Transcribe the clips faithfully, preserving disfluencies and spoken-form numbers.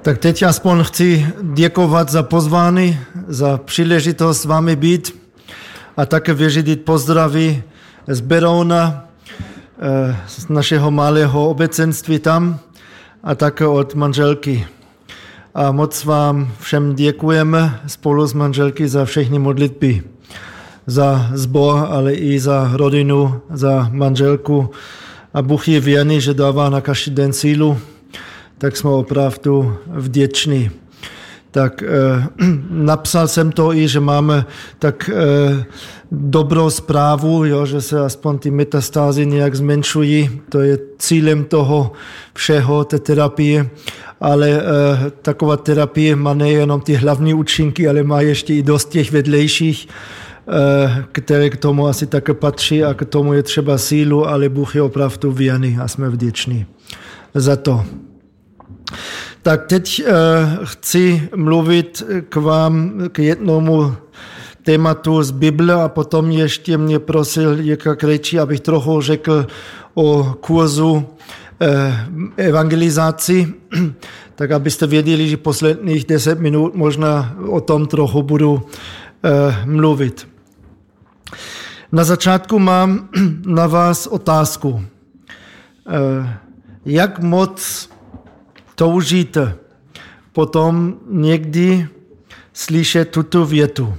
Tak teď aspoň chci děkovat za pozvání, za příležitost s vámi být a také vyřídit pozdraví z Berouna, z našeho malého obecenství tam a také od manželky. A moc vám všem děkujeme spolu s manželky za všechny modlitby. Za sbor, ale i za rodinu, za manželku. A Bůh je věrný, že dává na každý den sílu, tak jsme opravdu vděční. Tak eh, napsal jsem to i, že máme tak eh, dobrou zprávu, jo, že se aspoň ty metastázy nějak zmenšují. To je cílem toho všeho, té terapie. Ale eh, taková terapie má nejenom ty hlavní účinky, ale má ještě i dost těch vedlejších, eh, které k tomu asi také patří a k tomu je třeba sílu, ale Bůh je opravdu věrný a jsme vděční za to. Tak teď eh, chci mluvit k vám k jednomu tématu z Bible a potom ještě mě prosil Jirka Krejčí, abych trochu řekl o kurzu eh, evangelizaci, tak abyste věděli, že posledních deset minut možná o tom trochu budu eh, mluvit. Na začátku mám na vás otázku. Eh, jak moc toužíte potom někdy slyšet tuto větu.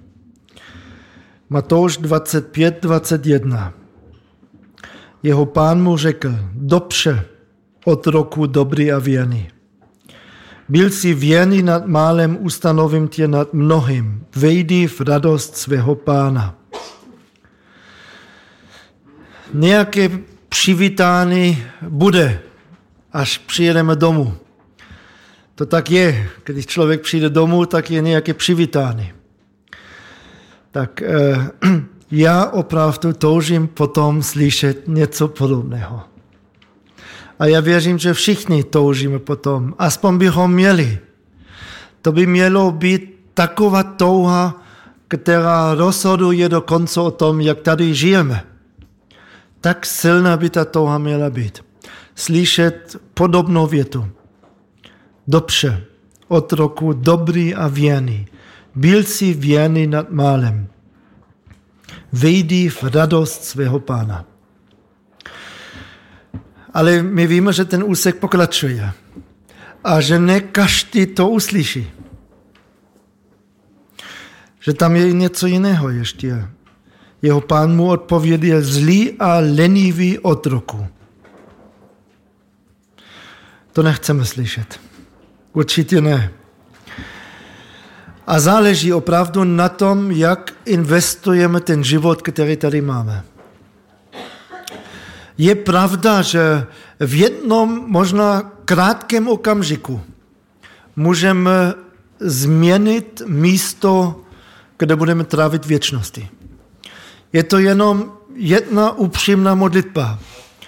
Matouš dvacet pět dvacet jedna. Jeho pán mu řekl, dobře, otroku dobrý a věrný. Byl jsi věrný nad málem, ustanovím tě nad mnohým. Vejdi v radost svého pána. Nějaké přivítání bude, až přijedeme domů. To tak je. Když člověk přijde domů, tak je nějaké přivítání. Tak eh, já opravdu toužím potom slyšet něco podobného. A já věřím, že všichni toužíme potom. Aspoň bychom měli. To by mělo být taková touha, která rozhoduje dokonce o tom, jak tady žijeme. Tak silná by ta touha měla být. Slyšet podobnou větu. Dobře, otroku dobrý a věrný. Byl jsi věrný nad málem. Vejdi v radost svého pána. Ale my víme, že ten úsek pokračuje. A že ne každý to uslyší. Že tam je něco jiného ještě. Jeho pán mu odpověděl, zlý a lenivý otroku. To nechceme slyšet. Určitě ne. A záleží opravdu na tom, jak investujeme ten život, který tady máme. Je pravda, že v jednom možná krátkém okamžiku můžeme změnit místo, kde budeme trávit věčnosti. Je to jenom jedna upřímná modlitba,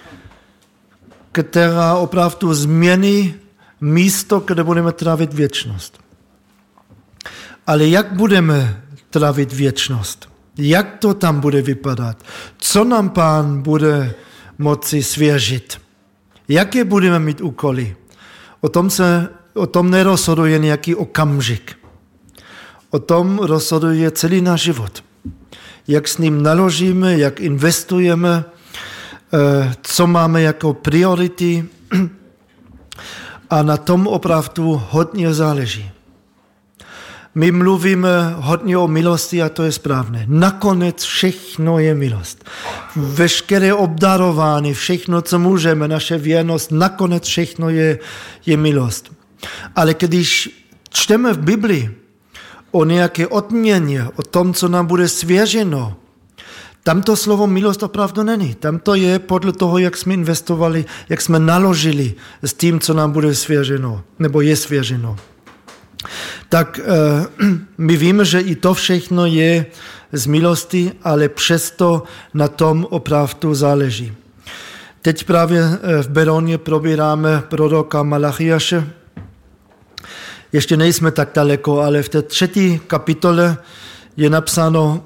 která opravdu změní místo, kde budeme trávit věčnost. Ale jak budeme trávit věčnost? Jak to tam bude vypadat? Co nám Pán bude moci svěřit? Jaké budeme mít úkoly? O tom, se, o tom nerozhoduje nějaký okamžik. O tom rozhoduje celý náš život. Jak s ním naložíme, jak investujeme, co máme jako priority a na tom opravdu hodně záleží. My mluvíme hodně o milosti a to je správné. Nakonec všechno je milost. Veškeré obdarování, všechno, co můžeme, naše věrnost, nakonec všechno je, je milost. Ale když čteme v Biblii o nějaké odměně, o tom, co nám bude svěřeno, tam to slovo milost opravdu není. Tam to je podle toho, jak jsme investovali, jak jsme naložili s tím, co nám bude svěřeno, nebo je svěřeno. Tak uh, my víme, že i to všechno je z milosti, ale přesto na tom opravdu záleží. Teď právě v Beroně probíráme proroka Malachiaše. Ještě nejsme tak daleko, ale v té třetí kapitole je napsáno,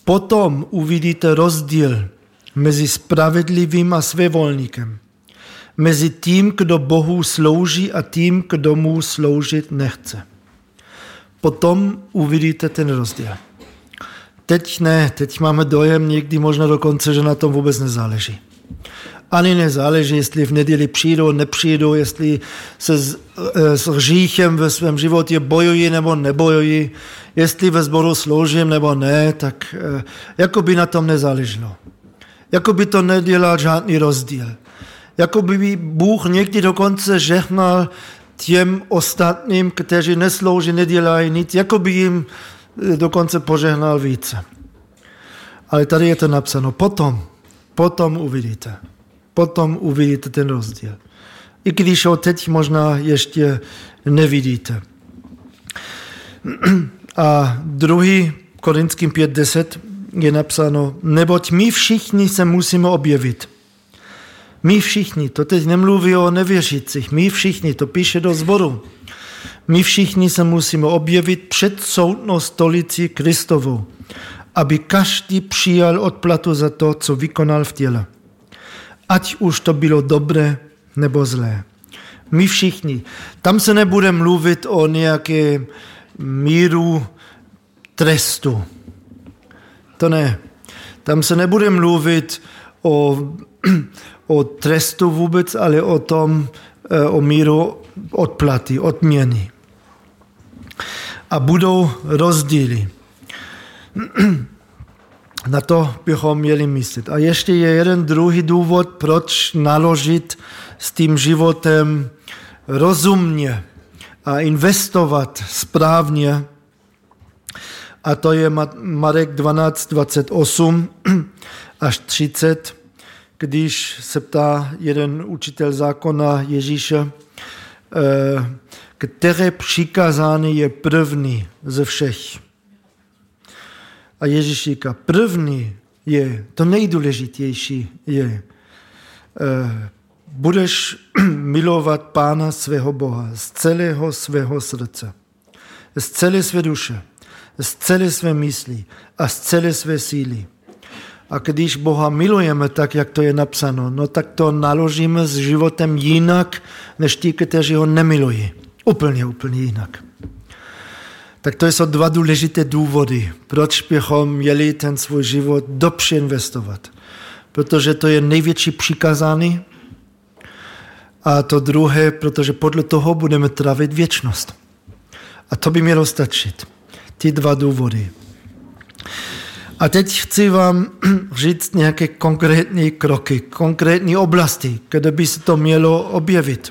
potom uvidíte rozdíl mezi spravedlivým a svévolníkem, mezi tím, kdo Bohu slouží a tím, kdo mu sloužit nechce. Potom uvidíte ten rozdíl. Teď ne, teď máme dojem někdy možná dokonce, že na tom vůbec nezáleží. Ani nezáleží, jestli v neděli přijdou, nepřijdou, jestli se s, s hříchem ve svém životě bojují nebo nebojují, jestli ve sboru sloužím nebo ne, tak jako by na tom nezáleželo. Jako by to nedělal žádný rozdíl. Jako by Bůh někdy dokonce žehnal těm ostatním, kteří neslouží, nedělají nic, jako by jim dokonce požehnal více. Ale tady je to napsáno. Potom, potom uvidíte. Potom uvidíte ten rozdíl. I když ho teď možná ještě nevidíte. A druhý Korinským pět deset je napsáno, neboť my všichni se musíme objevit. My všichni, to teď nemluví o nevěřících, my všichni, to píše do sboru. My všichni se musíme objevit před soudnou stolici Kristovou, aby každý přijal odplatu za to, co vykonal v těle. Ať už to bylo dobré nebo zlé. My všichni. Tam se nebude mluvit o nějaké míru trestu. To ne. Tam se nebude mluvit o, o trestu vůbec, ale o tom, o míru odplaty, odměny. A budou rozdíly. Na to bychom měli myslet. A ještě je jeden druhý důvod, proč naložit s tím životem rozumně a investovat správně. A to je Marek dvanáct dvacet osm až třicet, když se ptá jeden učitel zákona Ježíše, které přikázání je první ze všech. A Ježíš říká, první je, to nejdůležitější je, budeš milovat Pána svého Boha z celého svého srdce, z celé své duše, z celé své mysli a z celé své síly. A když Boha milujeme tak, jak to je napsáno, no tak to naložíme s životem jinak, než ti, kteří ho nemilují. Úplně, úplně jinak. Tak to jsou dva důležité důvody, proč bychom měli ten svůj život dobře investovat. Protože to je největší přikázání a to druhé, protože podle toho budeme trávit věčnost. A to by mělo stačit. Ty dva důvody. A teď chci vám říct nějaké konkrétní kroky, konkrétní oblasti, kde by se to mělo objevit.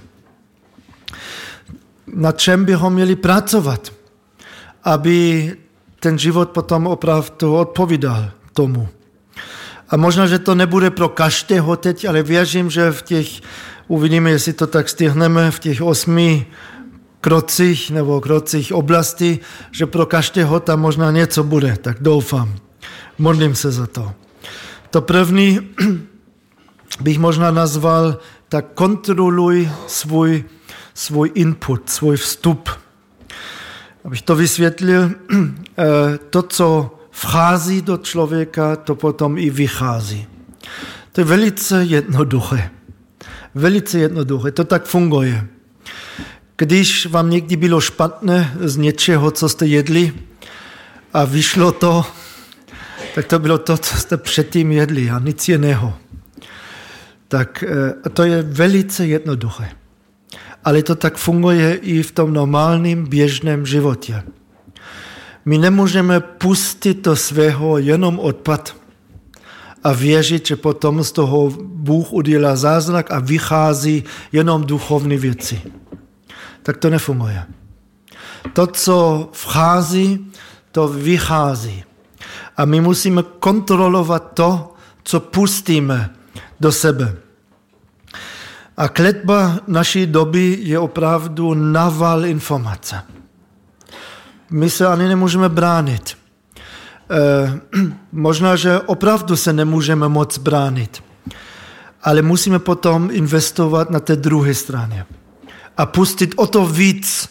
Na čem bychom měli pracovat, aby ten život potom opravdu odpovídal tomu. A možná, že to nebude pro každého teď, ale věřím, že v těch, uvidíme, jestli to tak stihneme, v těch osmi krocích nebo krocích oblasti, že pro každého tam možná něco bude, tak doufám. Modlím se za to. To první bych možná nazval, tak kontroluj svůj, svůj input, svůj vstup. Abych to vysvětlil, to, co vchází do člověka, to potom i vychází. To je velice jednoduché. Velice jednoduché, to tak funguje. Když vám někdy bylo špatné z něčeho, co jste jedli a vyšlo to, tak to bylo to, co jste předtím jedli a nic jiného. Tak to je velice jednoduché. Ale to tak funguje i v tom normálním běžném životě. My nemůžeme pustit do svého jenom odpad a věřit, že potom z toho Bůh udělá zázrak a vychází jenom duchovní věci. Tak to nefunguje. To, co vchází, to vychází. A my musíme kontrolovat to, co pustíme do sebe. A kletba naší doby je opravdu naval informace. My se ani nemůžeme bránit. E, možná, že opravdu se nemůžeme moc bránit. Ale musíme potom investovat na té druhé straně. A pustit o to víc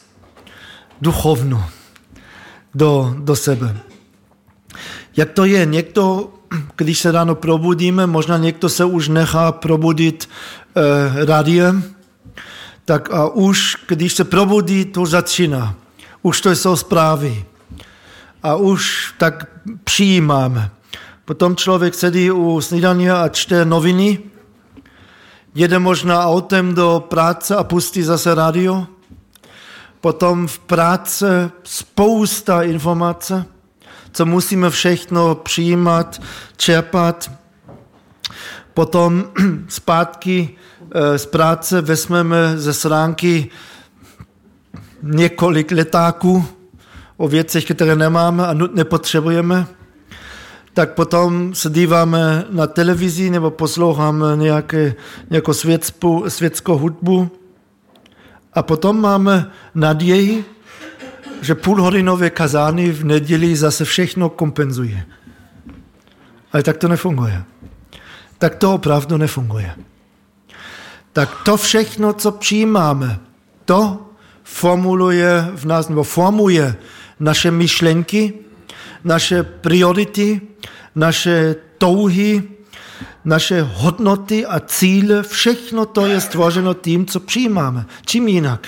duchovno do, do sebe. Jak to je? Někdo když se ráno probudíme, možná někdo se už nechá probudit eh, radiem, tak a už, když se probudí, to začíná. Už to jsou zprávy. A už tak přijímáme. Potom člověk sedí u snídaně a čte noviny, jede možná autem do práce a pustí zase radio. Potom v práci spousta informací, co musíme všechno přijímat, čerpat. Potom zpátky z práce vezmeme ze sránky několik letáků o věcech, které nemáme a nutně potřebujeme. Tak potom se díváme na televizi nebo posloucháme nějaké, nějakou světskou, světskou hudbu. A potom máme naději, že půlhodinové kazány v neděli zase všechno kompenzuje. Ale tak to nefunguje. Tak to opravdu nefunguje. Tak to všechno, co přijímáme, to formuluje v nás, nebo formuje naše myšlenky, naše priority, naše touhy, naše hodnoty a cíle, všechno to je stvořeno tím, co přijímáme. Čím jinak?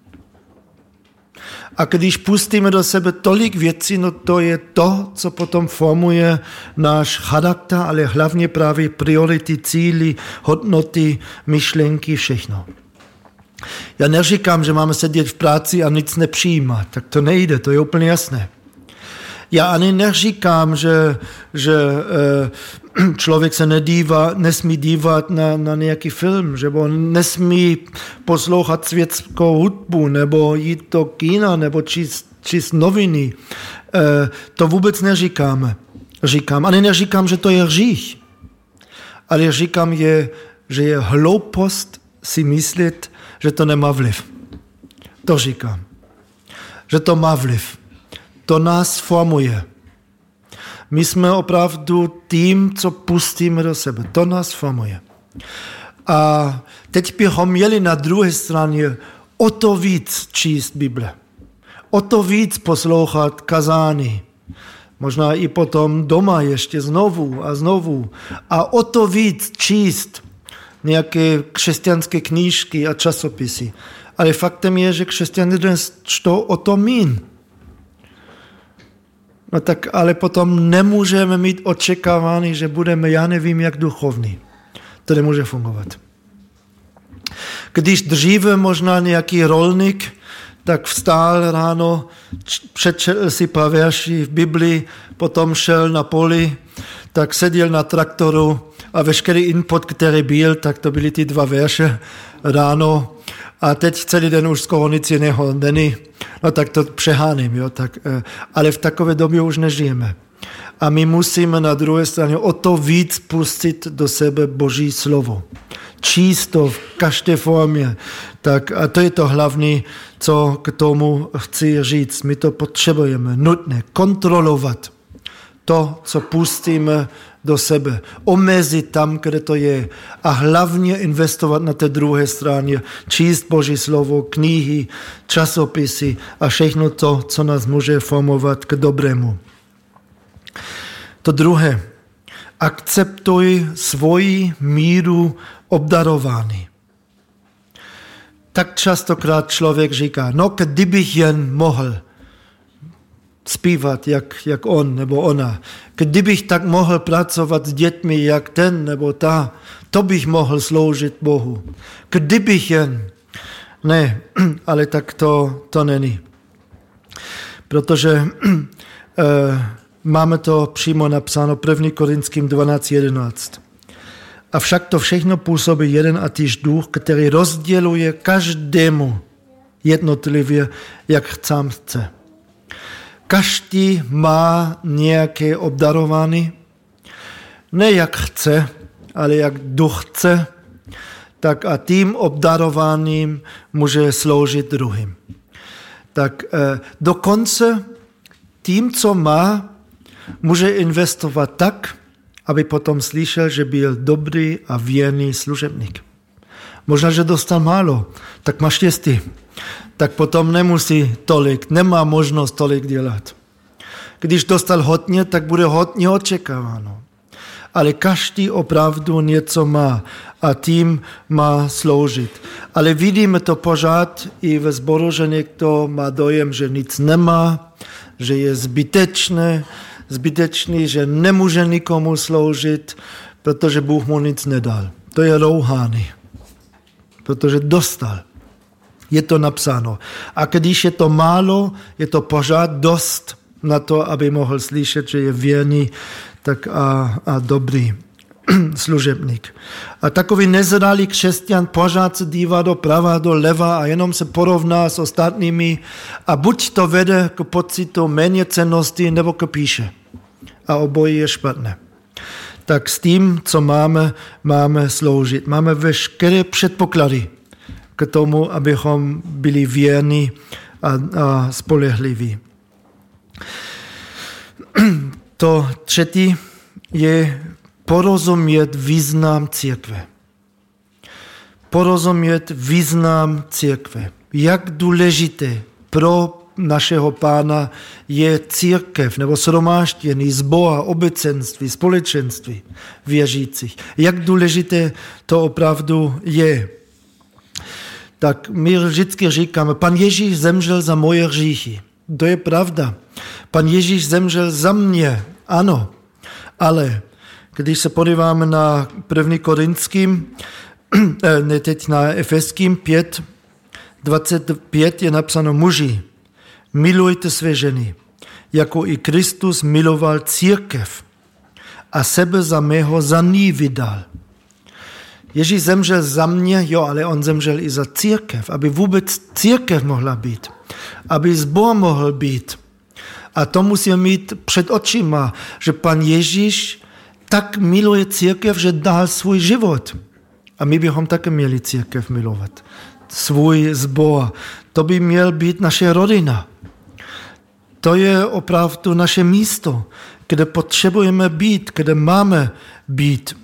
A když pustíme do sebe tolik věcí, no to je to, co potom formuje náš charakter, ale hlavně právě priority, cíly, hodnoty, myšlenky, všechno. Já neříkám, že máme sedět v práci a nic nepřijímat. Tak to nejde, to je úplně jasné. Já ani neříkám, že, že eh, člověk se nedívá, nesmí dívat na, na nějaký film, že on nesmí poslouchat světskou hudbu, nebo jít do kina, nebo číst, číst noviny. Eh, to vůbec neříkáme. Říkám. Ani neříkám, že to je hřích. Ale říkám, je, že je hloupost si myslet, že to nemá vliv. To říkám. Že to má vliv. To nás formuje. My jsme opravdu tím, co pustíme do sebe. To nás formuje. A teď bychom měli na druhé straně o to víc číst Bible. O to víc poslouchat kazání. Možná i potom doma ještě znovu a znovu. A o to víc číst nějaké křesťanské knížky a časopisy. Ale faktem je, že křesťané dnes čtou o to míň. No tak ale potom nemůžeme mít očekávání, že budeme, já nevím, jak duchovní. To nemůže fungovat. Když dříve možná nějaký rolník, tak vstál ráno, přečetl si pár verší v Biblii, potom šel na poli, tak seděl na traktoru a veškerý input, který byl, tak to byly ty dva verše ráno. A teď celý den už skoro nic jiného není. No tak to přeháním, jo, tak, ale v takové době už nežijeme. A my musíme na druhé straně o to víc pustit do sebe Boží slovo. Číst to v každé formě. Tak, a to je to hlavní, co k tomu chci říct. My to potřebujeme nutně kontrolovat. To, co pustíme do sebe. Omezit tam, kde to je. A hlavně investovat na té druhé straně. Číst Boží slovo, knihy, časopisy a všechno to, co nás může formovat k dobrému. To druhé. Akceptuj svoji míru obdarování. Tak častokrát člověk říká, no kdybych jen mohl zpívat jak, jak on nebo ona. Kdybych tak mohl pracovat s dětmi jak ten nebo ta, to bych mohl sloužit Bohu. Kdybych jen. Ne, ale tak to, to není. Protože eh, máme to přímo napsáno první Korinským dvanáct jedenáct. Avšak to všechno působí jeden a týž duch, který rozděluje každému jednotlivě, jak sám chce. Každý má nějaké obdarování, ne jak chce, ale jak duch chce, tak a tím obdarováním může sloužit druhým. Tak eh, dokonce tím, co má, může investovat tak, aby potom slyšel, že byl dobrý a věrný služebník. Možná, že dostal málo, tak má štěstí. Tak potom nemusí tolik, nemá možnost tolik dělat. Když dostal hodně, tak bude hodně očekáváno. ale každý opravdu něco má a tím má sloužit. Ale vidíme to pořád i ve sboru, že někdo má dojem, že nic nemá, že je zbytečné, zbytečný, že nemůže nikomu sloužit, protože Bůh mu nic nedal. To je rouhání, protože dostal. Je to napsáno. A když je to málo, je to pořád dost na to, aby mohl slyšet, že je věrný tak a, a dobrý služebník. A takový nezralý křesťan pořád se dívá doprava, doleva a jenom se porovná s ostatními a buď to vede k pocitu méněcennosti, nebo k píše. A obojí je špatné. Tak s tím, co máme, máme sloužit. Máme veškeré předpoklady k tomu, abychom byli věrní a, a spolehliví. To třetí je porozumět význam církve. Porozumět význam církve. Jak důležité pro našeho Pána je církev nebo shromáždění, sbor, obecenství, společenství věřících. Jak důležité to opravdu je. Tak my vždycky říkáme, Pan Ježíš zemřel za moje hříchy. To je pravda. Pan Ježíš zemřel za mě, ano. Ale když se podíváme na první Korinským, ne teď na Efeským pět, dvacet pět je napsáno muži, milujte své ženy, jako i Kristus miloval církev a sebe za mého za ní vydal. Ježíš zemřel za mě, jo, ale on zemřel i za církev, aby vůbec církev mohla být, aby sbor mohl být. A to musíme mít před očima, že Pan Ježíš tak miluje církev, že dal svůj život. A my bychom také měli církev milovat. Svůj sbor. To by měl být naše rodina. To je opravdu naše místo, kde potřebujeme být, kde máme být.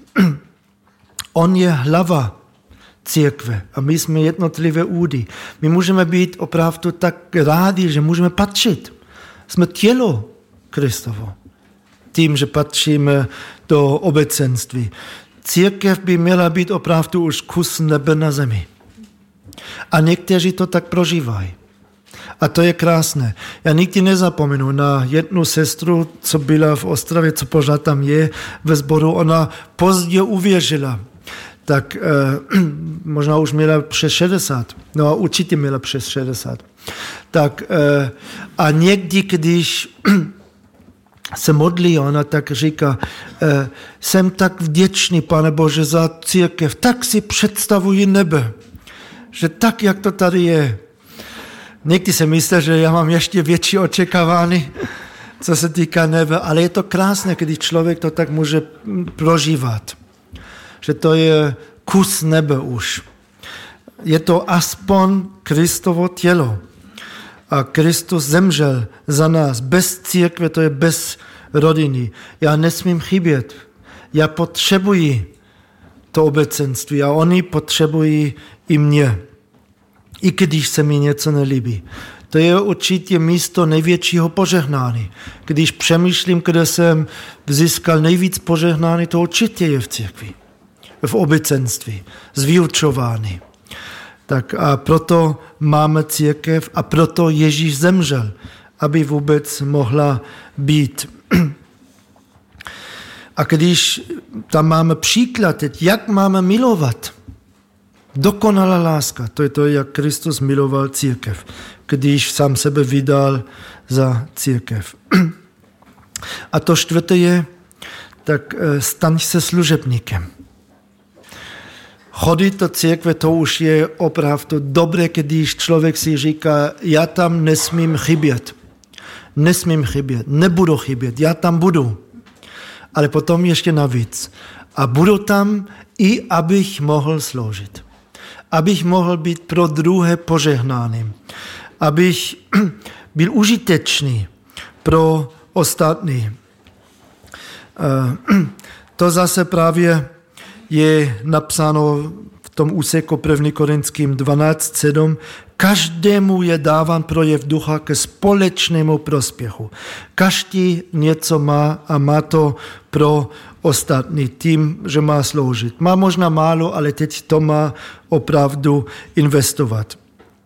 On je hlava církve a my jsme jednotlivé údy. My můžeme být opravdu tak rádi, že můžeme patřit. Jsme tělo Kristovo. Tím, že patříme do obecenství. Církev by měla být opravdu už kus nebe na zemi. A někteří to tak prožívají. A to je krásné. Já nikdy nezapomenu na jednu sestru, co byla v Ostravě, co pořád tam je ve sboru. Ona pozdě uvěřila. Tak eh, možná už měla přes šedesát. No určitě měla přes šedesát. Tak eh, a někdy, když se modlí, ona tak říká, eh, jsem tak vděčný, Pane Bože, za církev, tak si představuji nebe, že tak, jak to tady je. Někdy se myslí, že já mám ještě větší očekávání, co se týká nebe, ale je to krásné, když člověk to tak může prožívat. Že to je kus nebe už. Je to aspoň Kristovo tělo. A Kristus zemřel za nás. Bez církve to je bez rodiny. Já nesmím chybět. Já potřebuji to obecenství a oni potřebují i mě. I když se mi něco nelíbí. To je určitě místo největšího požehnání. Když přemýšlím, kde jsem získal nejvíc požehnání, to určitě je v církvi. V obecenství. Zvyučování. Tak a proto máme církev a proto Ježíš zemřel, aby vůbec mohla být. A když tam máme příklad, jak máme milovat, dokonalá láska, to je to, jak Kristus miloval církev, když sám sebe vydal za církev. A to čtvrté je, tak staň se služebníkem. Chodit do církve, to už je opravdu dobré, když člověk si říká, já tam nesmím chybět. Nesmím chybět, nebudu chybět, já tam budu. Ale potom ještě navíc. A budu tam i, abych mohl sloužit. Abych mohl být pro druhé požehnáným. Abych byl užitečný pro ostatní. To zase právě je napsáno v tom úseku první Korinským dvanáct sedm. Každému je dáván projev ducha ke společnému prospěchu. Každý něco má a má to pro ostatní tím, že má sloužit. Má možná málo, ale teď to má opravdu investovat.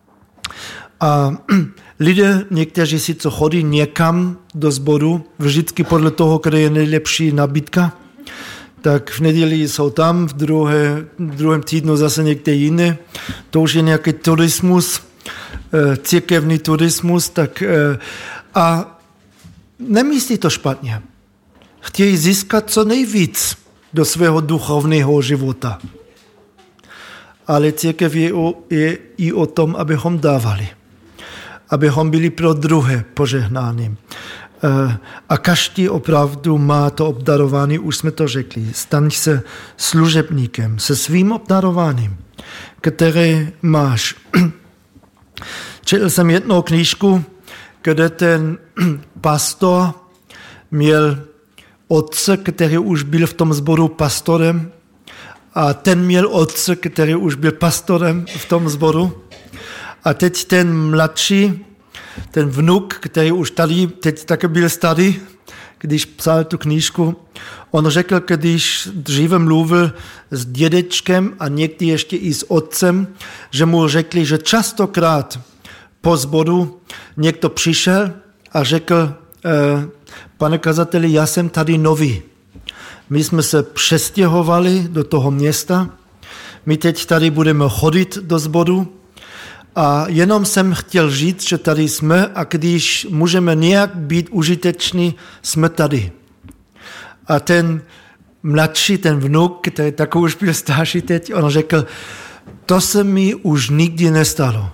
A lidé, někteří si co chodí někam do sboru, vždycky podle toho, kde je nejlepší nabídka, tak v neděli jsou tam, v, druhé, v druhém týdnu zase někde jiné. To už je nějaký turismus, církevní turismus, tak a nemyslí to špatně. Chtějí získat co nejvíc do svého duchovního života. Ale církev je, o, je i o tom, abychom dávali. Abychom byli pro druhé požehnáni. A každý opravdu má to obdarování, už jsme to řekli. Staň se služebníkem se svým obdarováním, které máš. Četl jsem jednou knížku, kde ten pastor měl otce, který už byl v tom sboru pastorem, a ten měl otce, který už byl pastorem v tom sboru. A teď ten mladší, ten vnuk, který už tady, teď také byl starý, když psal tu knížku, on řekl, když dříve mluvil s dědečkem a někdy ještě i s otcem, že mu řekli, že častokrát po sboru někdo přišel a řekl, eh, pane kazateli, já jsem tady nový. My jsme se přestěhovali do toho města, my teď tady budeme chodit do sboru a jenom jsem chtěl říct, že tady jsme a když můžeme nějak být užiteční, jsme tady. A ten mladší, ten vnuk, který takový už byl starší teď, on řekl, to se mi už nikdy nestalo.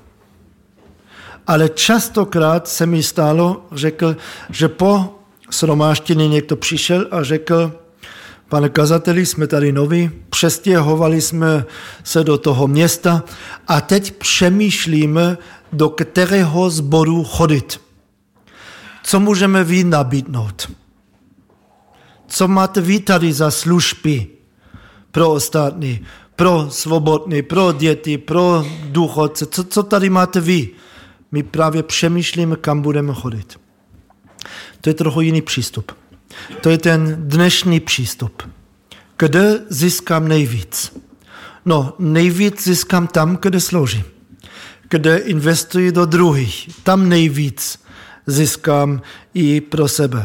Ale častokrát se mi stalo, řekl, že po shromáždění někdo přišel a řekl, pane kazateli, jsme tady noví, přestěhovali jsme se do toho města a teď přemýšlíme, do kterého sboru chodit. Co můžeme vy nabídnout? Co máte vy tady za služby pro ostatní, pro svobodní, pro děti, pro důchodce? Co, co tady máte vy? My právě přemýšlíme, kam budeme chodit. To je trochu jiný přístup. To je ten dnešní přístup. Kde získám nejvíc? No, nejvíc získám tam, kde sloužím. Kde investuji do druhých. Tam nejvíc získám i pro sebe.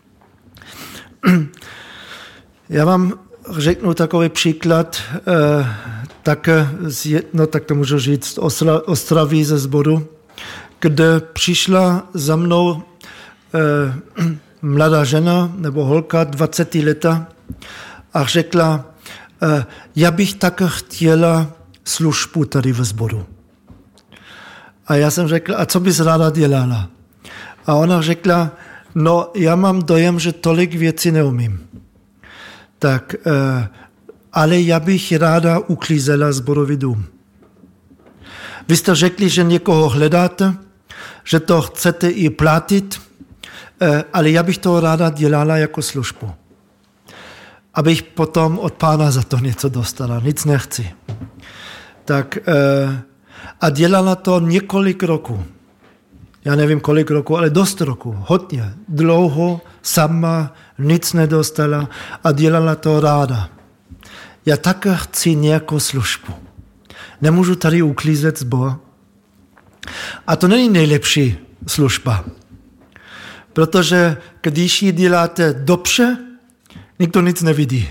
Já vám řeknu takový příklad, eh, tak, no, tak to můžu říct, Ostra, Ostravy ze sboru, kde přišla za mnou eh, mladá žena nebo holka, dvacet let, a řekla, eh, já bych také chtěla službu tady ve sboru. A já jsem řekl, a co bys ráda dělala? A ona řekla, no já mám dojem, že tolik věcí neumím. Tak, eh, ale já bych ráda uklízela sborový dům. Vy jste řekli, že někoho hledáte, že to chcete i platit, eh, ale já bych to ráda dělala jako službu. Abych potom od pána za to něco dostala. Nic nechci. Tak, eh, a dělala to několik roků. Já nevím kolik roků, ale dost roků. Hodně. Dlouho, sama, nic nedostala a dělala to ráda. Já také chci nějakou službu. Nemůžu tady uklízet sbor. A to není nejlepší služba. Protože když ji děláte dobře, nikdo nic nevidí.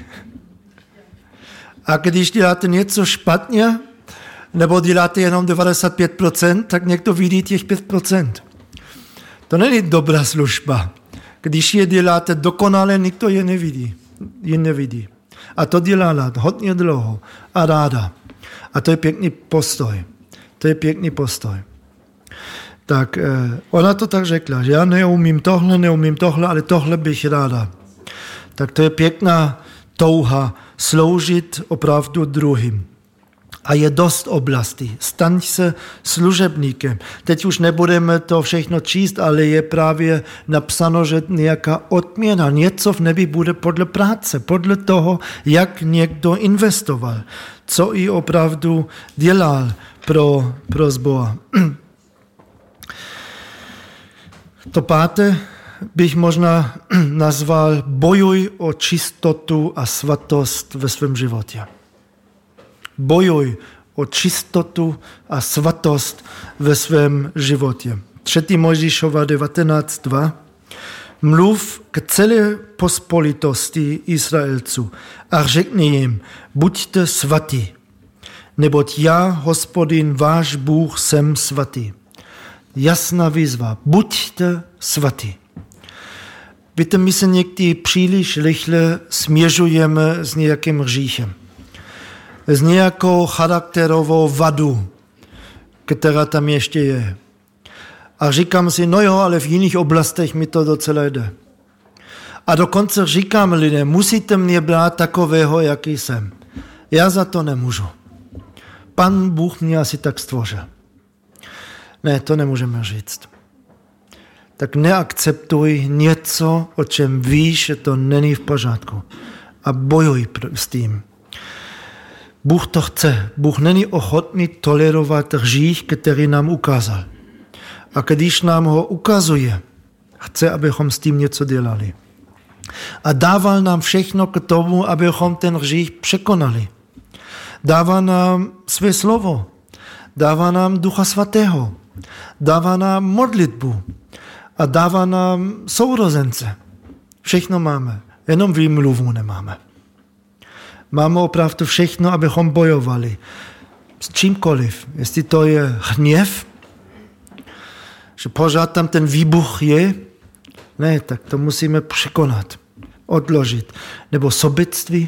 A když děláte něco špatně, nebo děláte jenom devadesát pět procent, tak někdo vidí těch pět procent. To není dobrá služba. Když je děláte dokonale, nikdo je nevidí. Je nevidí. A to dělala hodně dlouho a ráda. A to je pěkný postoj. To je pěkný postoj. Tak eh, ona to tak řekla, že já neumím tohle, neumím tohle, ale tohle bych ráda. Tak to je pěkná touha sloužit opravdu druhým. A je dost oblastí. Staň se služebníkem. Teď už nebudeme to všechno číst, ale je právě napsáno, že nějaká odměna, něco v nebi bude podle práce, podle toho, jak někdo investoval, co i opravdu dělal pro, pro sbor. To páté, bych možná nazval bojuj o čistotu a svatost ve svém životě. Bojuj o čistotu a svatost ve svém životě. třetí Mojžíšova devatenáct dva. Mluv k celé pospolitosti Izraelců a řekni jim, buďte svatí, neboť já, Hospodin, váš Bůh, jsem svatý. Jasná výzva, buďte svatí. Víte, my se někdy příliš rychle směřujeme s nějakým hříchem. S nějakou charakterovou vadu, která tam ještě je. A říkám si, no jo, ale v jiných oblastech mi to docela jde. A dokonce říkám lidem, musíte mě brát takového, jaký jsem. Já za to nemůžu. Pan Bůh mě asi tak stvořil. Ne, to nemůžeme říct. Tak neakceptuj něco, o čem víš, že to není v pořádku. A bojuj s tím. Bůh to chce. Bůh není ochotný tolerovat hřích, který nám ukázal. A když nám ho ukazuje, chce, abychom s tím něco dělali. A dával nám všechno k tomu, abychom ten hřích překonali. Dává nám své slovo. Dává nám Ducha Svatého. Dává nám modlitbu. A dává nám sourozence. Všechno máme. Jenom výmluvu nemáme. Máme opravdu všechno, abychom bojovali. S čímkoliv. Jestli to je hněv, že pořád tam ten výbuch je, ne, tak to musíme překonat, odložit. Nebo sobectví,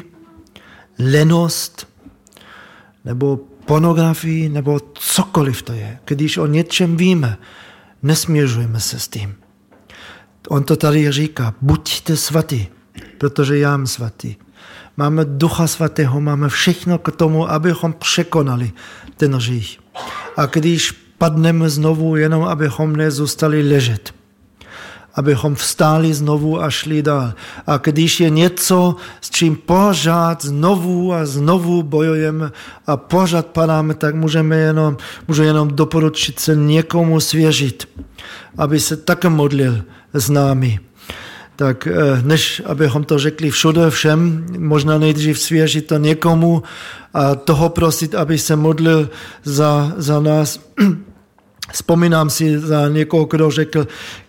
lenost, nebo pornografii, nebo cokoliv to je. Když o něčem víme, nesměřujeme se s tím. On to tady říká, buďte svatí, protože já jsem svatý. Máme Ducha Svatého, máme všechno k tomu, abychom překonali ten hřích. A když padneme znovu, jenom abychom nezůstali ležet. Abychom vstáli znovu a šli dál. A když je něco, s čím pořád znovu a znovu bojujeme a pořád padáme, tak můžeme jenom, můžu jenom doporučit se někomu svěřit, aby se také modlil s námi. Tak než abychom to řekli všude všem, možná nejdřív svěřit to někomu a toho prosit, aby se modlil za, za nás. Vzpomínám si za někoho, kdo řekl,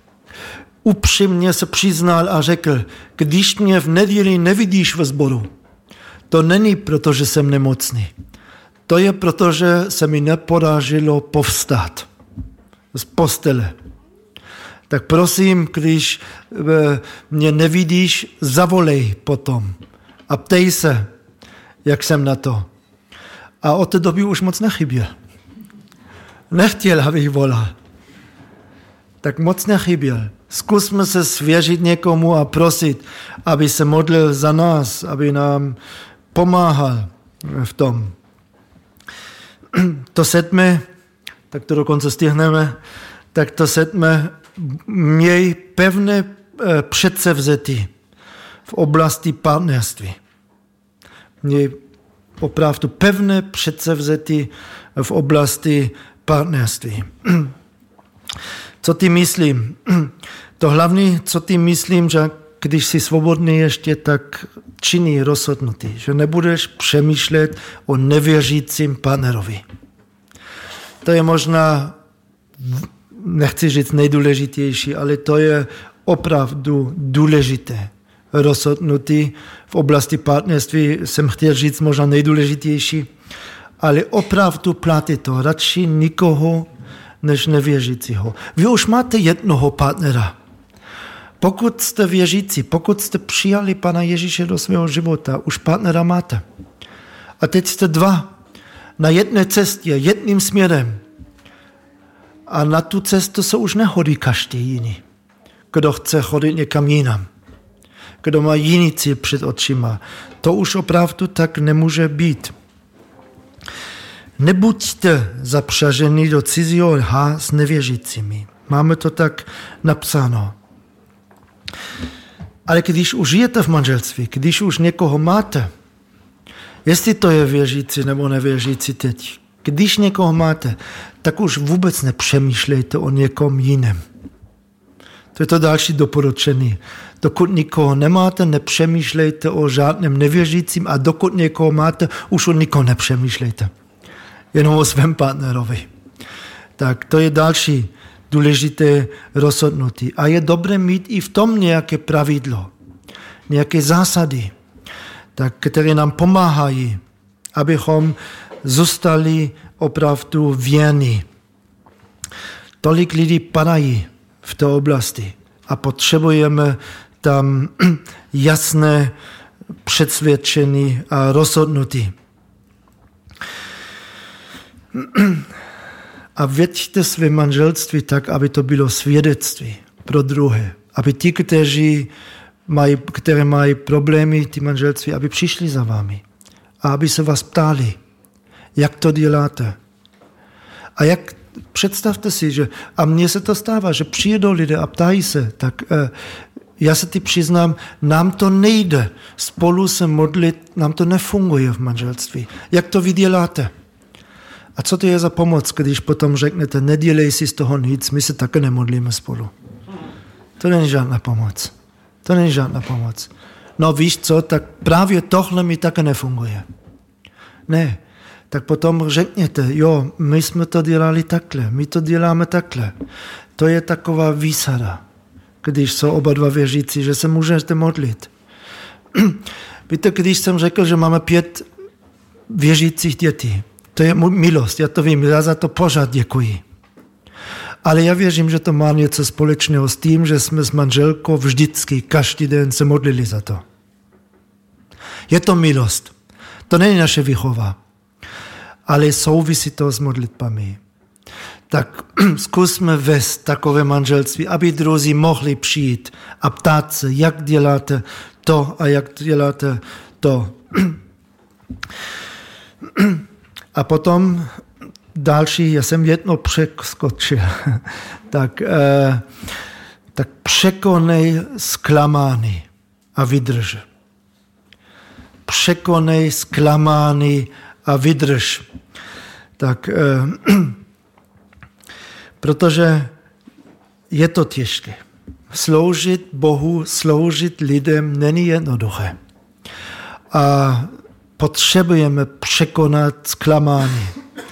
upřímně se přiznal a řekl, když mě v neděli nevidíš ve sboru, to není proto, že jsem nemocný. To je proto, že se mi nepodařilo povstat z postele. Tak prosím, když mě nevidíš, zavolej potom a ptej se, jak jsem na to. A od té doby už moc nechyběl. Nechtěl, abych volal. Tak moc nechyběl. Zkusme se svěřit někomu a prosit, aby se modlil za nás, aby nám pomáhal v tom. To sedme, tak to dokonce stihneme, tak to sedme, měj pevné předsevzetí v oblasti partnerství. Měj opravdu pevné předsevzetí v oblasti partnerství. Co ty myslím? To hlavní, co ty myslím, že když jsi svobodný ještě, tak činí rozhodnutí, že nebudeš přemýšlet o nevěřícím partnerovi. To je možná, nechci říct nejdůležitější, ale to je opravdu důležité rozhodnutí v oblasti partnerství. Jsem chtěl říct možná nejdůležitější, ale opravdu platí to. Radši nikoho než nevěřícího. Vy už máte jednoho partnera. Pokud jste věřící, pokud jste přijali Pana Ježíše do svého života, už partnera máte. A teď jste dva na jedné cestě, jedným směrem. A na tu cestu se už nehodí každý jiný. Kdo chce chodit někam jinam. Kdo má jiný cíl před očima. To už opravdu tak nemůže být. Nebuďte zapřaženi do cizího lha s nevěřícími. Máme to tak napsáno. Ale když už žijete v manželství, když už někoho máte, jestli to je věřící nebo nevěřící teď, když někoho máte, tak už vůbec nepřemýšlejte o někom jiném. To je to další doporučení. Dokud nikoho nemáte, nepřemýšlejte o žádném nevěřícím a dokud někoho máte, už o nikoho nepřemýšlejte. Jenom o svém partnerovi. Tak to je další důležité rozhodnutí. A je dobré mít i v tom nějaké pravidlo, nějaké zásady, tak, které nám pomáhají, abychom zůstali opravdu věrní. Tolik lidí padají v té oblasti a potřebujeme tam jasné přesvědčení a rozhodnutí. A veďte své manželství tak, aby to bylo svědectví pro druhé. Aby ti, kteří mají, které mají problémy, ty manželství, aby přišli za vámi. A aby se vás ptali, jak to děláte. A jak, představte si, že, a mně se to stává, že přijedou lidé a ptají se, tak eh, já se ti přiznám, nám to nejde spolu se modlit, nám to nefunguje v manželství. Jak to vy děláte? A co to je za pomoc, když potom řeknete, nedělej si z toho nic, my se také nemodlíme spolu. To není žádná pomoc. To není žádná pomoc. No víš co, tak právě tohle mi také nefunguje. Ne, tak potom řekněte, jo, my jsme to dělali takhle, my to děláme takhle. To je taková výsada, když jsou oba dva věřící, že se můžete modlit. Víte, když jsem řekl, že máme pět věřících dětí, to je milost, já to vím, já za to pořád děkuji. Ale já věřím, že to má něco společného s tím, že jsme s manželkou vždycky, každý den se modlili za to. Je to milost. To není naše výchova. Ale souvisí to s modlitbami. Tak zkusme vést takové manželství, aby druzí mohli přijít a ptát se, jak děláte to a jak děláte to. A potom další, já jsem jedno přeskočil, tak, eh, tak překonej zklamání a vydrž. Překonej zklamání a vydrž. Tak, eh, protože je to těžké. Sloužit Bohu, sloužit lidem není jednoduché. A potřebujeme překonat zklamání.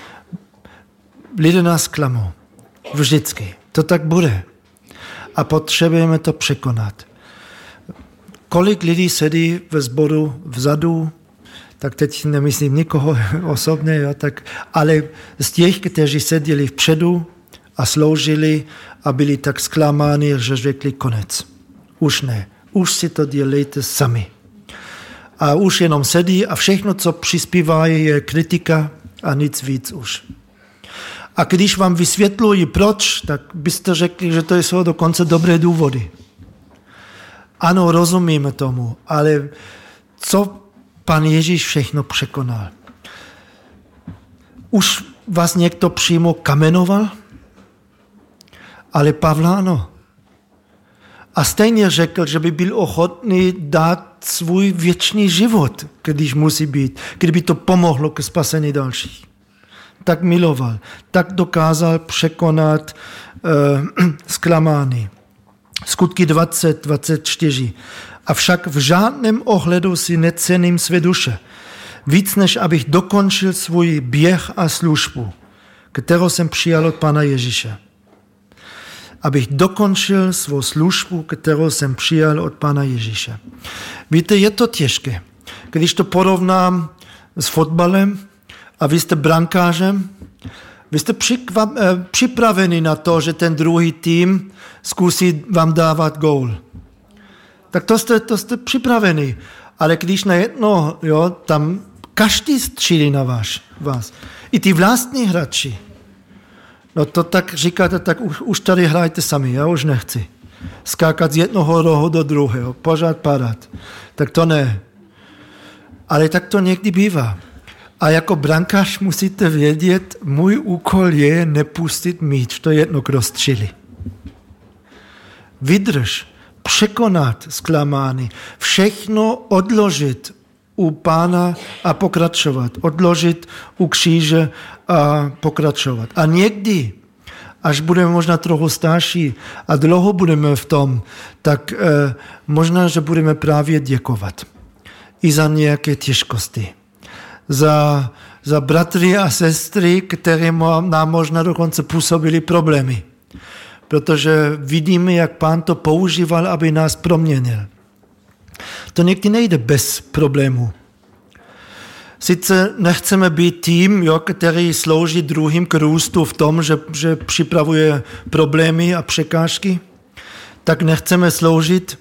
Lidé nás klamou. Vždycky. To tak bude. A potřebujeme to překonat. Kolik lidí sedí ve sboru vzadu, tak teď nemyslím nikoho osobně, jo, tak, ale z těch, kteří seděli vpředu a sloužili a byli tak zklamáni, že řekli konec. Už ne. Už si to dělejte sami. A už jenom sedí a všechno, co přispívají, je kritika a nic víc už. A když vám vysvětlují proč, tak byste řekli, že to jsou dokonce dobré důvody. Ano, rozumíme tomu, ale co Pan Ježíš všechno překonal? Už vás někdo přímo kamenoval? Ale Pavla ano. A stejně řekl, že by byl ochotný dát svůj věčný život, když musí být, kdyby to pomohlo ke spasení dalších. Tak miloval, tak dokázal překonat uh, zklamání. Skutky dvacet, dvacet čtyři. Avšak v žádném ohledu si necením své duše, víc než abych dokončil svůj běh a službu, kterou jsem přijal od Pana Ježíše. Abych dokončil svou službu, kterou jsem přijal od Pana Ježíše. Víte, je to těžké. Když to porovnám s fotbalem a vy jste brankářem, vy jste připraveni na to, že ten druhý tým zkusí vám dávat gól. Tak to jste, to jste připraveni. Ale když najednou, jo, tam každý střílí na vás, vás. I ty vlastní hráči. No to tak říkáte, tak už, už tady hrajte sami, já už nechci. Skákat z jednoho rohu do druhého, pořád padat. Tak to ne. Ale tak to někdy bývá. A jako brankář musíte vědět, můj úkol je nepustit míč, to jedno, kdo střílí. Vydrž, překonat zklamání, všechno odložit u Pána a pokračovat. Odložit u kříže a pokračovat. A někdy, až budeme možná trochu starší a dlouho budeme v tom, tak eh, možná, že budeme právě děkovat i za nějaké těžkosti. Za, za bratry a sestry, které nám možná dokonce působili problémy. Protože vidíme, jak Pán to používal, aby nás proměnil. To někdy nejde bez problémů. Sice nechceme být tým, jo, který slouží druhým k růstu v tom, že, že připravuje problémy a překážky, tak nechceme sloužit,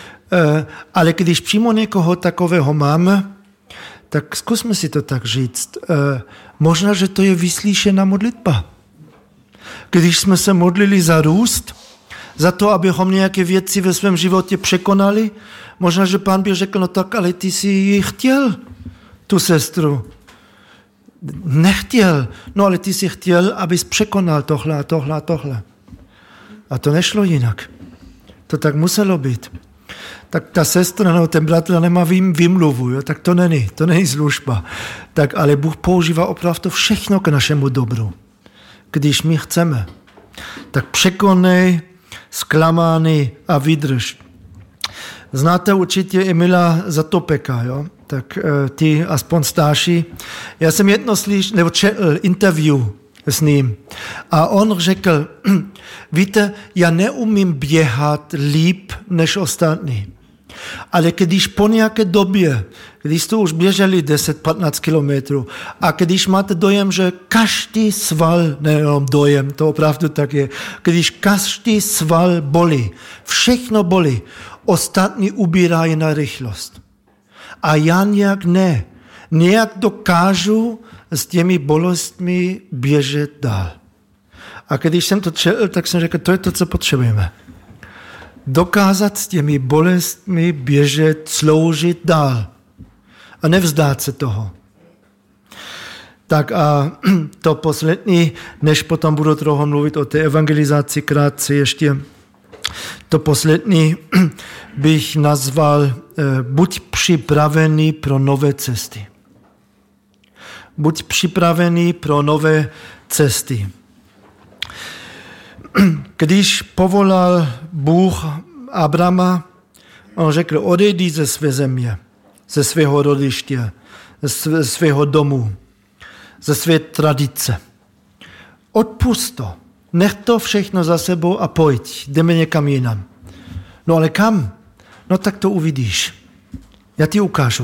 ale když přímo někoho takového máme, tak zkusme si to tak říct. Možná, že to je vyslyšená modlitba. Když jsme se modlili za růst, za to, abychom nějaké věci ve svém životě překonali, možná, že Pán by řekl, no tak, ale ty jsi ji chtěl, tu sestru. Nechtěl, no ale ty jsi chtěl, abys překonal tohle a tohle a tohle. A to nešlo jinak. To tak muselo být. Tak ta sestra, no ten bratr nemá výmluvu, jo? Tak to není, to není služba. Tak ale Bůh používá opravdu všechno k našemu dobru. Když my chceme, tak překonej, zklamány a vydrž. Znáte určitě Emila Zatopeka, jo? Tak uh, ty aspoň starší. Já jsem jedno slyšel, nebo četl interview s ním a on řekl, víte, já neumím běhat líp než ostatní. Ale když po nějaké době, když jste už běželi deset patnáct kilometrů a když máte dojem, že každý sval, nejenom dojem, to opravdu tak je, když každý sval bolí, všechno bolí, ostatní ubírají na rychlost. A já nějak ne. Nějak dokážu s těmi bolestmi běžet dál. A když jsem to četl, tak jsem řekl, to je to, co potřebujeme. Dokázat s těmi bolestmi běžet, sloužit dál. A nevzdát se toho. Tak a to poslední, než potom budu trochu mluvit o té evangelizaci krátce ještě, to poslední bych nazval buď připravený pro nové cesty. Buď připravený pro nové cesty. Když povolal Bůh Abrama, on řekl, odejdi ze své země, ze svého rodiště, ze svého domu, ze své tradice. Odpust to. Nech to všechno za sebou a pojď, jdeme někam jinam. No ale kam? No tak to uvidíš. Já ti ukážu.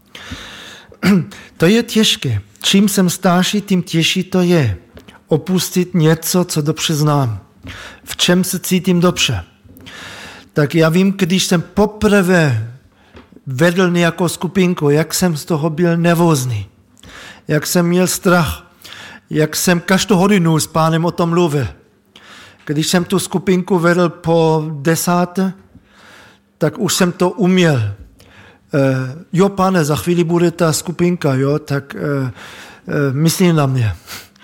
To je těžké. Čím jsem starší, tím těžší to je. Opustit něco, co dobře znám. V čem se cítím dobře. Tak já vím, když jsem poprvé vedl nějakou skupinku, jak jsem z toho byl nervózní. Jak jsem měl strach. Jak jsem každou hodinu s Pánem o tom mluvil. Když jsem tu skupinku vedl po desáté, tak už jsem to uměl. Uh, jo, Pane, za chvíli bude ta skupinka, jo, tak uh, uh, myslí na mě.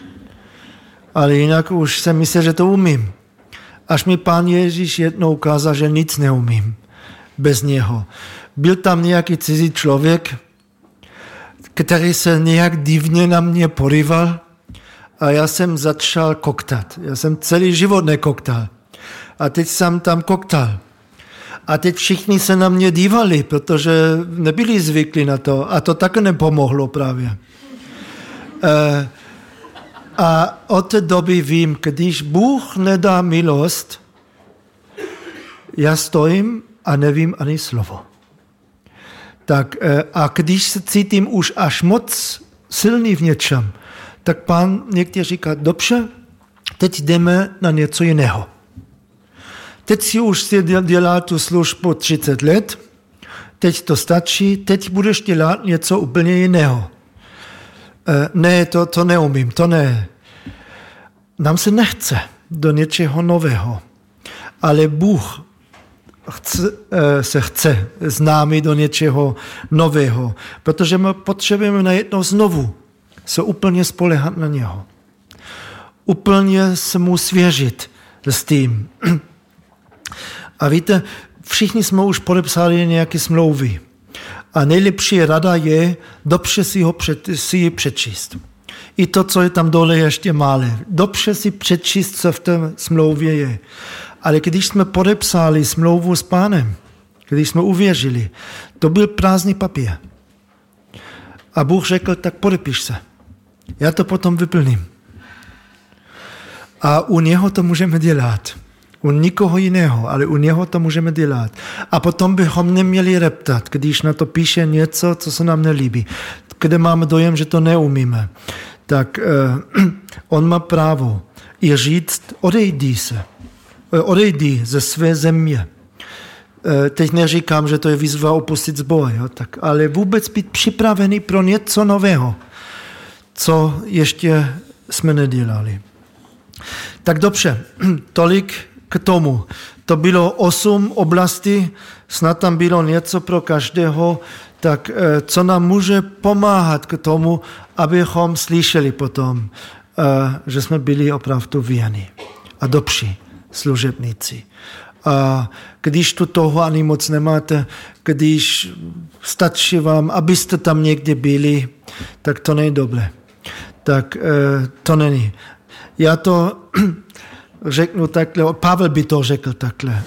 Ale jinak už jsem myslel, že to umím. Až mi Pán Ježíš jednou ukázal, že nic neumím bez něho. Byl tam nějaký cizí člověk, který se nějak divně na mě porýval a já jsem začal koktat. Já jsem celý život nekoktal. A teď jsem tam koktal. A teď všichni se na mě dívali, protože nebyli zvyklí na to. A to také nepomohlo právě. E, a od té doby vím, když Bůh nedá milost, já stojím a nevím ani slovo. Tak, e, a když se cítím už až moc silný v něčem, tak Pán někdy říká, dobře, teď jdeme na něco jiného. Teď si už si dělal tu službu třicet let, teď to stačí, teď budeš dělat něco úplně jiného. E, ne, to, to neumím, to ne. Nám se nechce do něčeho nového, ale Bůh chce, e, se chce s námi do něčeho nového, protože my potřebujeme najednou znovu se úplně spoléhat na něho. Úplně se mu svěřit s tím. A víte, všichni jsme už podepsali nějaké smlouvy. A nejlepší rada je dobře si, ho před, si ji přečíst. I to, co je tam dole, ještě mále. Dobře si přečíst, co v té smlouvě je. Ale když jsme podepsali smlouvu s Pánem, když jsme uvěřili, to byl prázdný papír. A Bůh řekl, tak podepiš se. Já to potom vyplním. A u něho to můžeme dělat. U nikoho jiného, ale u něho to můžeme dělat. A potom bychom neměli reptat, když na to píše něco, co se nám nelíbí. Kde máme dojem, že to neumíme. Tak uh, on má právo i říct, odejdi se. Odejdi ze své země. Uh, teď neříkám, že to je výzva opustit zbor, jo, tak, ale vůbec být připravený pro něco nového, co ještě jsme nedělali. Tak dobře, tolik k tomu. To bylo osm oblastí, snad tam bylo něco pro každého, tak co nám může pomáhat k tomu, abychom slyšeli potom, že jsme byli opravdu věrní a dobří služebníci. A když tu toho ani moc nemáte, když stačí vám, abyste tam někde byli, tak to není dobré. Tak to není. Já to řeknu takhle, Pavel by to řekl takhle.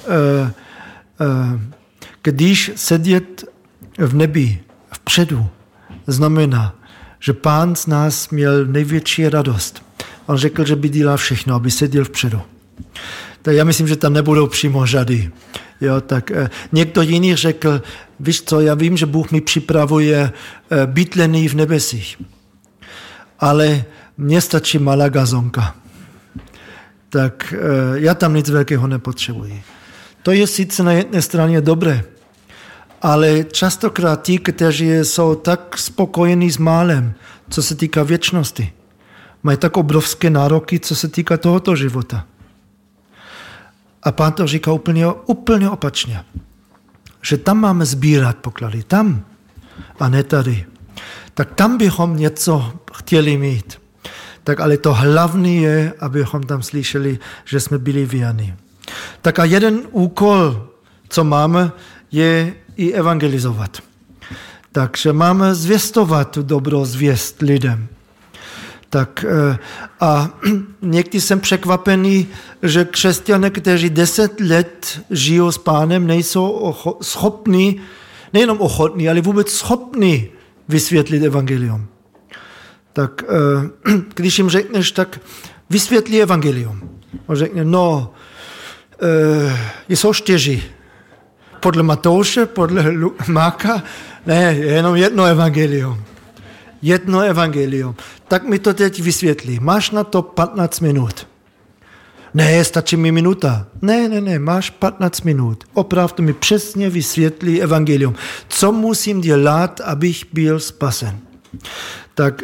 Když sedět v nebi vpředu, znamená, že Pán z nás měl největší radost. On řekl, že by dělal všechno, aby seděl vpředu. Tak já myslím, že tam nebudou přímo řady. Jo, tak někdo jiný řekl, víš co, já vím, že Bůh mi připravuje bydlení v nebesích, ale mně stačí malá gazonka. Tak já tam nic velkého nepotřebuji. To je sice na jedné straně dobré, ale častokrát ti, kteří jsou tak spokojení s málem, co se týká věčnosti, mají tak obrovské nároky, co se týká tohoto života. A Pán to říká úplně, úplně opačně, že tam máme sbírat poklady, tam a ne tady. Tak tam bychom něco chtěli mít. Tak ale to hlavní je, abychom tam slyšeli, že jsme byli věrní. Tak a jeden úkol, co máme, je i evangelizovat. Takže máme zvěstovat tu dobrou zvěst lidem. Tak a někdy jsem překvapený, že křesťané, kteří deset let žijou s Pánem, nejsou schopní, nejenom ochotní, ale vůbec schopní vysvětlit evangelium. Tak když jim řekneš, tak vysvětlí evangelium. On řekne, no, jsou čtyři. Podle Matouše, podle Marka, ne, jenom jedno evangelium. Jedno evangelium. Tak mi to teď vysvětlí. Máš na to patnáct minut. Ne, stačí mi minuta. Ne, ne, ne, máš patnáct minut. Opravdu mi přesně vysvětlí evangelium. Co musím dělat, abych byl spasen? Tak,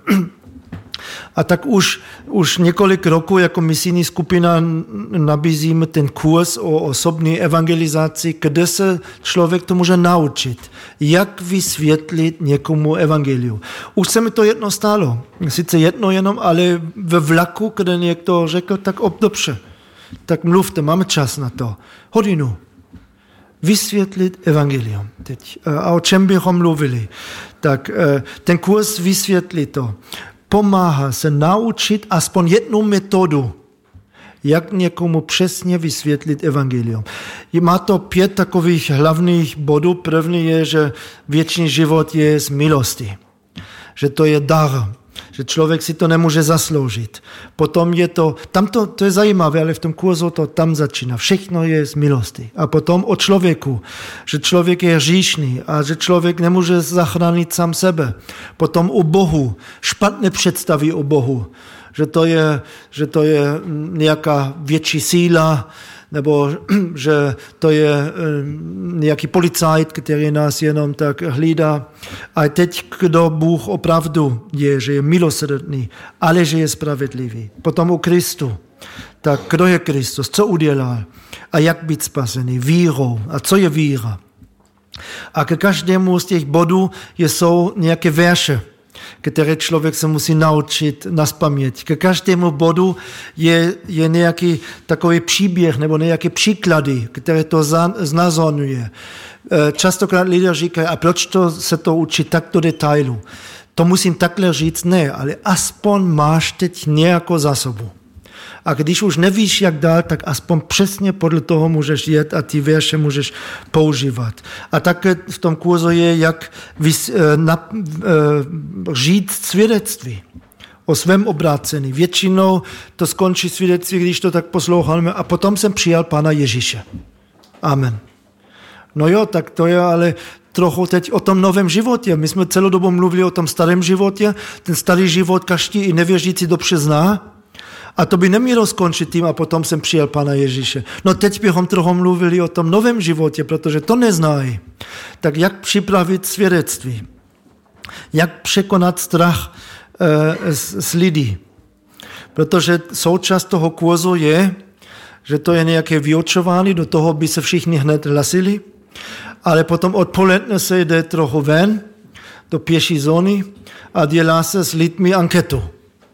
a tak už, už několik roků jako misijní skupina nabízíme ten kurz o osobní evangelizaci, kde se člověk to může naučit, jak vysvětlit někomu evangelium. Už se mi to jedno stalo, sice jedno jenom, ale ve vlaku, kde někdo řekl, tak ob, dobře, tak mluvte, máme čas na to, hodinu. Vysvětlit evangelium. Teď. A o čem bychom mluvili? Tak ten kurz vysvětlí to. Pomáhá se naučit aspoň jednu metodu, jak někomu přesně vysvětlit evangelium. Má to pět takových hlavních bodů. První je, že věčný život je z milosti. Že to je dar. Že člověk si to nemůže zasloužit. Potom je to, tam to, to je zajímavé, ale v tom kurzu to tam začíná. Všechno je z milosti. A potom o člověku, že člověk je hříšný a že člověk nemůže zachránit sám sebe. Potom o Bohu, špatné představy o Bohu, že to je, že to je nějaká větší síla, nebo že to je nějaký policajt, který nás jenom tak hlídá. A teď, kdo Bůh opravdu je, že je milosrdný, ale že je spravedlivý. Potom o Kristu. Tak kdo je Kristus? Co udělal? A jak být spasený? Vírou. A co je víra? A ke každému z těch bodů jsou nějaké verše, které člověk se musí naučit nazpaměť. Ke každému bodu je, je nějaký takový příběh nebo nějaké příklady, které to znázorňuje. Častokrát lidé říkají, a proč to se to učí tak do detailu? to musím takhle říct, ne, ale aspoň máš teď nějakou zásobu. A když už nevíš, jak dál, tak aspoň přesně podle toho můžeš jet a ty verše můžeš používat. A také v tom kurzu je, jak vys, na, žít svědectví o svém obrácení. Většinou to skončí svědectví, když to tak posloucháme. A potom jsem přijal Pána Ježíše. Amen. No jo, tak to je ale trochu teď o tom novém životě. My jsme celou dobu mluvili o tom starém životě. Ten starý život každý i nevěřící dobře zná. A to by nemělo skončit tím a potom jsem přijal Pána Ježíše. No teď bychom trochu mluvili o tom novém životě, protože to neznají. Tak jak připravit svědectví? Jak překonat strach e, z, z lidí? Protože součást toho kurzu je, že to je nějaké vyučování, do toho by se všichni hned hlasili, ale potom odpoledne se jde trochu ven do pěší zóny a dělá se s lidmi anketu.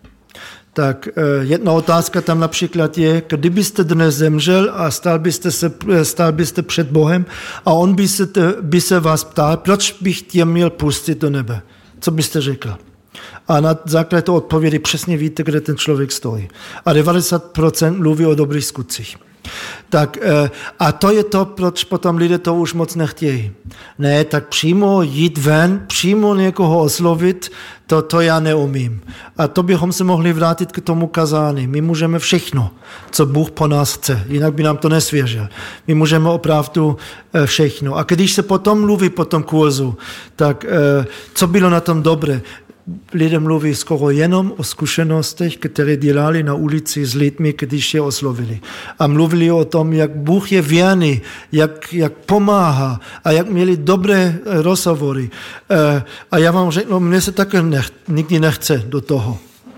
Tak jedna otázka tam například je, kdybyste dnes zemřel a stál byste, se, stál byste před Bohem a on by se, te, by se vás ptal, proč bych tě měl pustit do nebe? Co byste řekl? A na základě toho odpovědi přesně víte, kde ten člověk stojí. A devadesát procent mluví o dobrých skutcích. Tak, a to je to, proč potom lidé to už moc nechtějí. Ne, tak přímo jít ven, přímo někoho oslovit, to, to já neumím. A to bychom se mohli vrátit k tomu kazání. My můžeme všechno, co Bůh po nás chce, jinak by nám to nesvěřil. My můžeme opravdu všechno. A když se potom mluví po tom kurzu, tak co bylo na tom dobré? Lidé mluví skoro jenom o zkušenostech, které dělali na ulici s lidmi, když je oslovili. A mluvili o tom, jak Bůh je věrný, jak, jak pomáhá a jak měli dobré rozhovory. A já vám řeknu, mně se také nech, nikdy nechce do toho.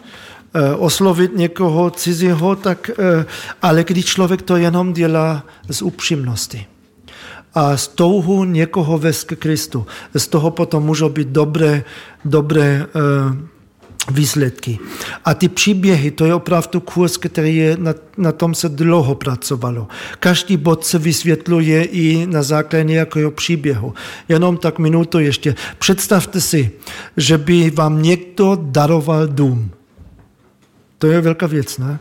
Oslovit někoho cizího, tak, ale když člověk to jenom dělá z upřímnosti. A z touhu někoho vést ke Kristu. Z toho potom můžou být dobré, dobré uh, výsledky. A ty příběhy, to je opravdu kurz, který je, na, na tom se dlouho pracovalo. Každý bod se vysvětluje i na základě nějakého příběhu. Jenom tak minutu ještě. Představte si, že by vám někdo daroval dům. To je velká věc, ne?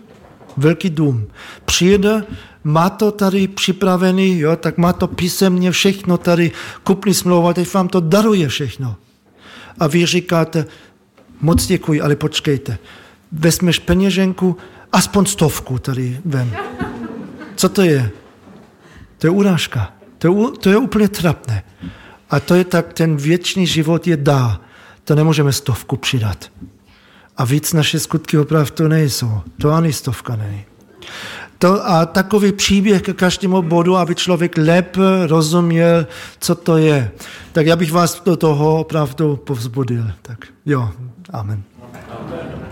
Velký dům. Přijede, má to tady připravený, jo, tak má to písemně všechno tady, kupní smlouva, teď vám to daruje všechno. A vy říkáte, moc děkuji, ale počkejte, vezmeš peněženku, aspoň stovku tady vem. Co to je? To je urážka. To je, to je úplně trapné. A to je tak, ten věčný život je dá. To nemůžeme stovku přidat. A víc naše skutky opravdu nejsou. To ani stovka není. To, a takový příběh ke každému bodu, aby člověk lépe rozuměl, co to je. Tak já bych vás do toho opravdu povzbudil. Tak jo, amen. Amen.